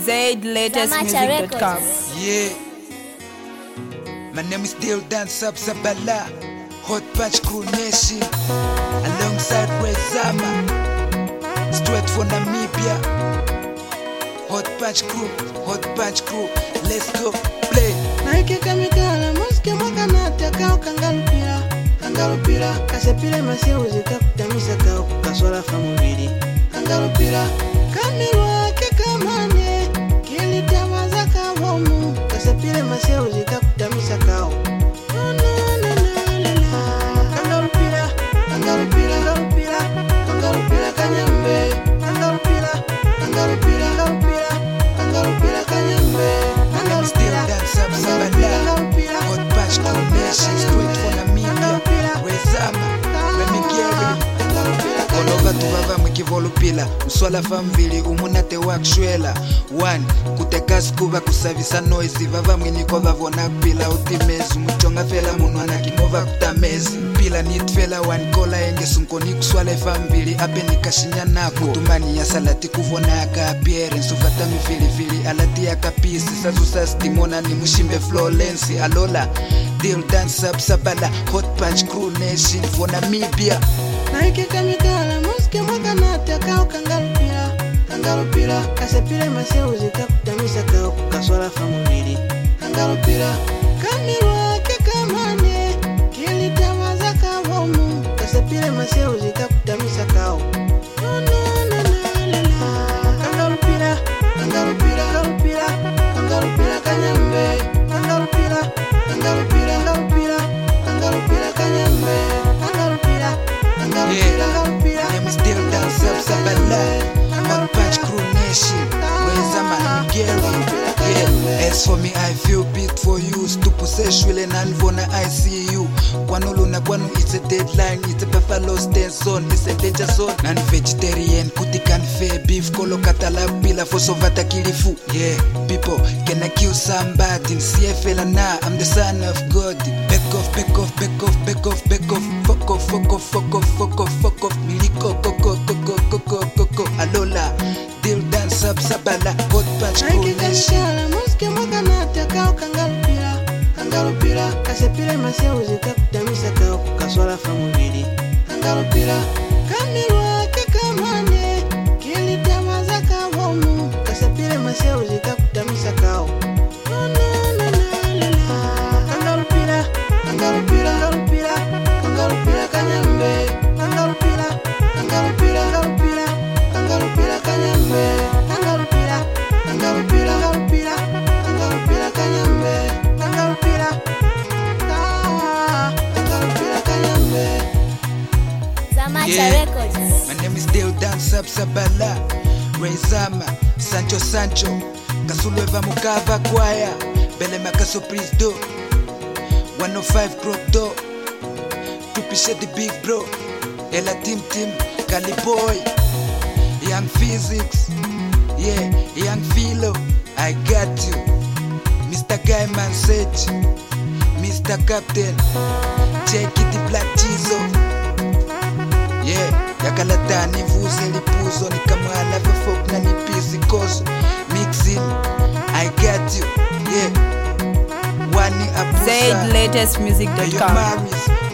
ZLatestmusic.com. Yeah. My name is Dale Dance Up Sabala, Hot Punch Crew Nation, alongside Rezama, straight from Namibia. Hot Punch Crew, let's go play. Naike kamikala muske mwakanata kao kangalupira kasepile masya uzika kutamisa kao kukaswala famubili kangalupira kamirwa kekamanye kilitawaza kawomu kasepile masya uzika kutamisa kao kangalupira kanyambe kangalupira kanyambe. My name is Dale Dance Up Sabala, Hot Punch Crew Nation, straight from Namibia. Rezama, Remigeri. Olova tuvava mwikivolupila mswala famvili umunate wakshwela 1 kutekasi kuva kusavisa noise vava mwiniko vavona pila utimezi muchonga fela munwana kinova kutamezi pila nitfela 1 kola enge sunkoni kuswala famvili ape nikashinya nako tumani ya salati kuvona yaka apiere nsuvata mifilifili alati yaka pisi sazusa stimona ni mushimbe Florence alola Dale Dance Up Sabala Hot Punch Crew Nation for Namibia. Naike kamikala muske mwakanata kao kangalupira kasepile masya uzika kutamisa kao kukaswala famubili kangalupira kamirwa kekamanye kilitawaza kawomu kasepile masya uzika kutamisa kao kangalupira kanyambe kangalupira kanyambe. Yeah, my name is Dale Dance Up Sabala, Hot Punch Crew Nation, Rezama Remigeri. Yeah, as for me I feel beat for you, stupu sexually nanvona I see you. Kwanuluna kwanu it's a deadline, it's a buffalo stand zone, it's a danger zone. Nan vegetarian, kuti can fair beef, kolo katala pila for sovata kilifu. Yeah, people, can I kill somebody? CFL na, I'm the son of God. Back off, fuck off, miliko, koko, alola. Dale Dance Up Sabala, Hot Punch Crew Naike Nation. kamikala muske mwakanata kao kangalupira kasepile masya uzika kutamisa kao kukaswala famubili kangalupira kamirwa kekamanye kilitawaza kawomu kasepile masya uzika kutamisa kao kangalupira kanyambe kangalupira kanyambe kangalupira kanyambe kangalupira kanyambe. Yeah, my name is Dale Dance Up Sabala, Rezama, Sancho, Kasulweva Mukava Kwaya, Belema Kaso Prince Do, 105 Crop Do, Tupishe the Big Bro, Ella Tim, Cali Boy, Young Physics, yeah, Young Philo, I got you, Mr. Guy Man Sage, Mr. Captain, Jackie the Black Jizo. Yeah, yakalatani vuze lipuzo nikamwala vefok na nipisi koso mixing, I got you, yeah. Wani apusa ZLatestmusic.com. Maris